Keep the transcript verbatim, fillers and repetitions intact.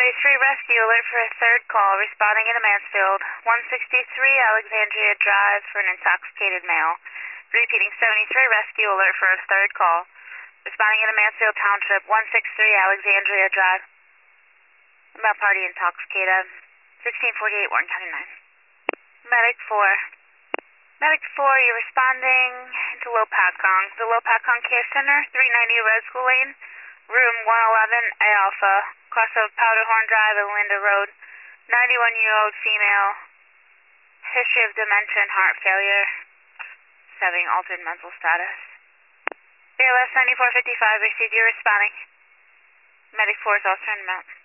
seventy-three rescue alert for a third call, responding in a Mansfield. one sixty-three Alexandria Drive for an intoxicated male. Repeating, seventy-three rescue alert for a third call, responding in a Mansfield Township. one sixty-three Alexandria Drive. About party intoxicated. sixteen forty-eight Warren County nine. Medic four. Medic four, you're responding to Lopatcong. The Lopatcong Care Center, three ninety Red School Lane, room one eleven A Alpha, cross of Powderhorn Drive and Linda Road. ninety-one-year-old female, history of dementia and heart failure, having altered mental status. B L S ninety-four fifty-five, received, you're responding. Medic four is also in mount.